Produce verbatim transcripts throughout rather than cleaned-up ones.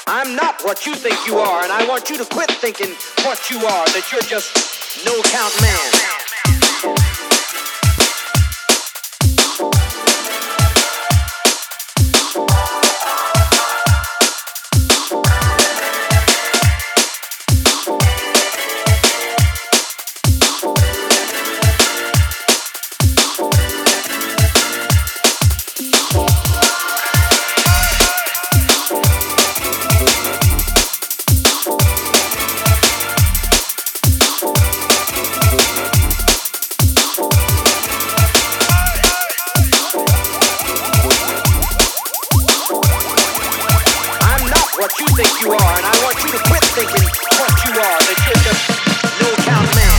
I'm not what you think you are, and I want you to quit thinking what you are, that you're just no count man. What you think you are, and I want you to quit thinking what you are, that you're just no count man.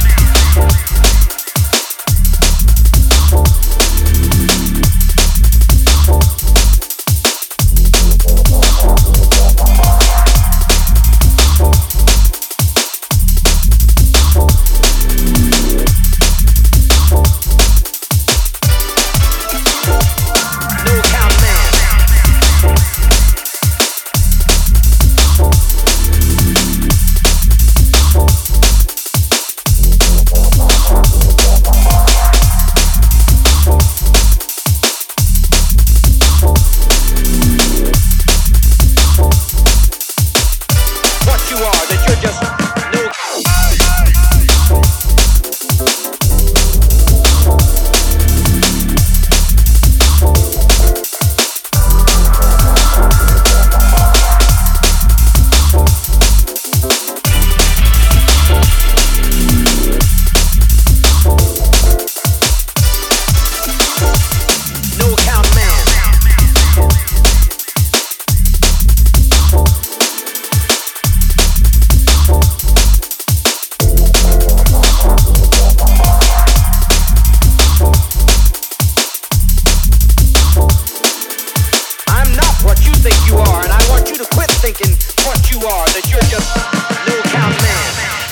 Thinking what you are, that you're just no count man.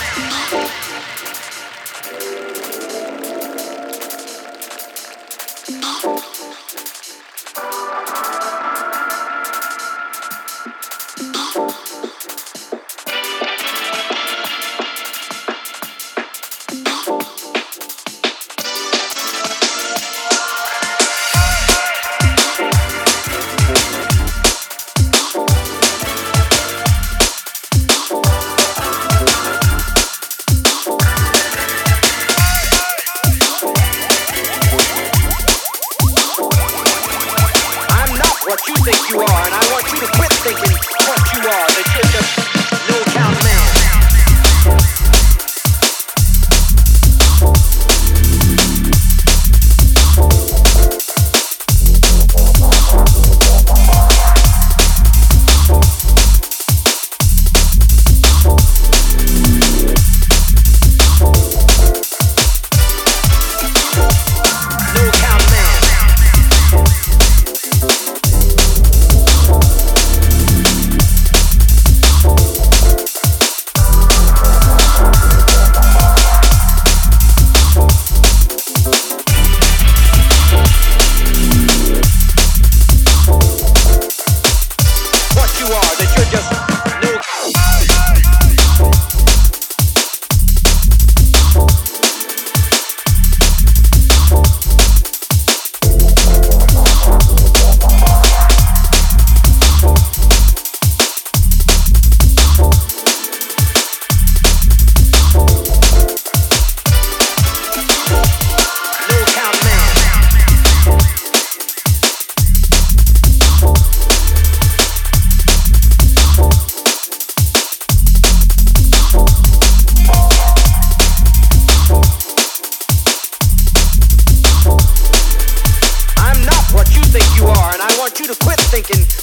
What you think you are, and I want you to quit thinking what you are, that you're just no count man. You to quit thinking